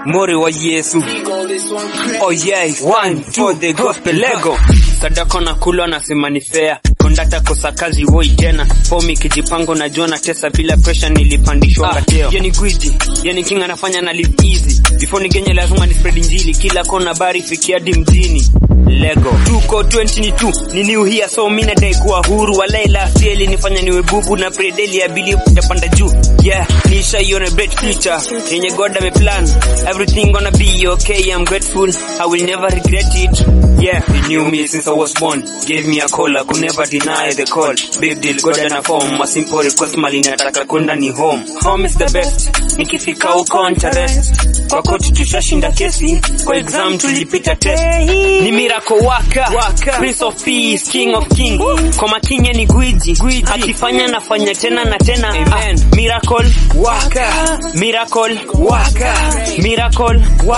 Mori wa Yesu. Oh yeah, 1 for the gospel Lego. Sadako na kulo na sema ni fair. Kondata kosa kazi woi tena. Fomi kijipango na jona tesa bila pressure nilipandishwa ngateo. Yeni gwiji, yeni king anafanya na live easy. Before nigenye lazima ni spread injili. Kila kona bari fikia di mjini. Lego 2K22 ni new here so mina dai kuwa huru walaila sieli nifanya niwe bubu na predeli ya believe utapanda juu. Yeah, nisha yone bright future yenye God ame plan, everything gonna be okay. I'm grateful, I will never regret it. Yeah, he knew me since I was born, gave me a call, I could never deny the call. Big deal, God and a form, a simple request mali nataka kwenda ni home. Home is the best, nikifika uko interest. Kwa koti tushashinda kesi, kwa exam tulipita test. Ni miracle waka, Prince of Peace, King of King. Kwa makinye ni gwiji, akifanya nafanya tena na tena. Amen. Miracle waka, miracle waka, miracle waka.